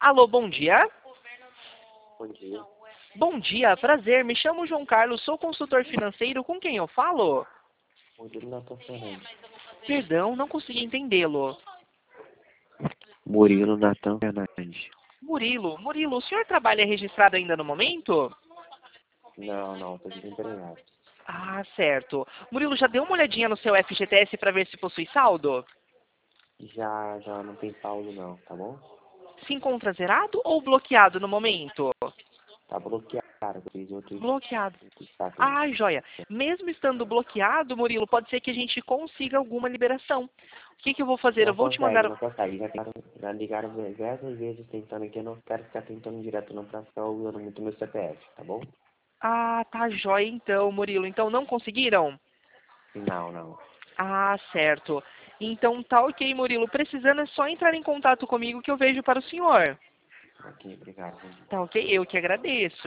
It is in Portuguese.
Alô, bom dia. Bom dia. Bom dia, prazer. Me chamo João Carlos, sou consultor financeiro. Com quem eu falo? Murilo Natan Fernandes. Perdão, não consegui entendê-lo. Murilo Natan Fernandes. Murilo, o senhor trabalha registrado ainda no momento? Não, tô desempregado. Ah, certo. Murilo, já deu uma olhadinha no seu FGTS para ver se possui saldo? Já não tem saldo não, tá bom? Se encontra zerado ou bloqueado no momento? Tá bloqueado, eu fiz outro Bloqueado. status. Ah, joia. Mesmo estando bloqueado, Murilo, pode ser que a gente consiga alguma liberação. O que eu vou fazer? Eu Não vou te consegue, mandar... não consegue. Já ligaram diversas vezes tentando aqui, eu não quero ficar tentando direto não pra ficar usando muito meu CPF, tá bom? Ah, tá joia então, Murilo. Então não conseguiram? Não. Ah, certo. Então tá ok, Murilo. Precisando é só entrar em contato comigo que eu vejo para o senhor. Ok, obrigado. Tá ok? Eu que agradeço.